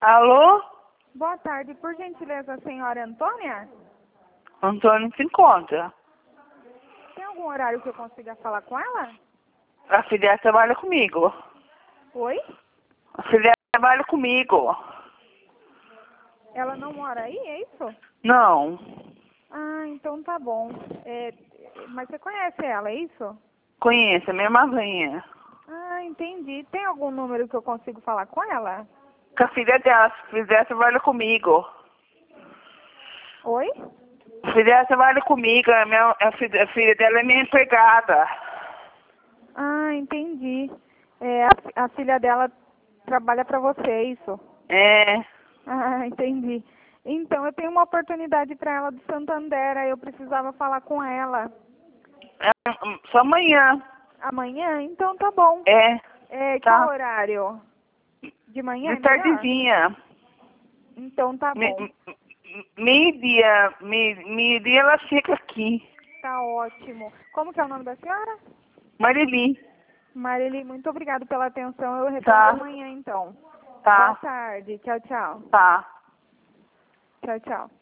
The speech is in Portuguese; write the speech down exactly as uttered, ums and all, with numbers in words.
Alô? Boa tarde, por gentileza, senhora Antônia? Antônio se encontra. Tem algum horário que eu consiga falar com ela? A filha trabalha comigo. Oi? A filha trabalha comigo. Ela não mora aí, é isso? Não. Ah, então tá bom. É, mas você conhece ela, é isso? Conheço, é minha madrinha. Ah, entendi. Tem algum número que eu consigo falar com ela? Com a filha dela, a filha dela trabalha comigo. Oi? A filha dela trabalha comigo, a, minha, a, filha, a filha dela é minha empregada. Ah, entendi. É, a, a filha dela trabalha pra você, é isso? É. Ah, entendi. Então, eu tenho uma oportunidade para ela do Santander, aí eu precisava falar com ela. é só amanhã. Amanhã? Então tá bom. É. É, qual Tá. horário? De manhã De é melhor? tardezinha. Então tá Me- bom. me- Meio-dia. me- Meio-dia ela fica aqui. Tá ótimo. Como que é o nome da senhora? Marili. Marili, muito obrigada pela atenção. Eu retorno Tá. amanhã então. Boa Tá. tarde. Tchau, tchau. Tá. Tchau, tchau.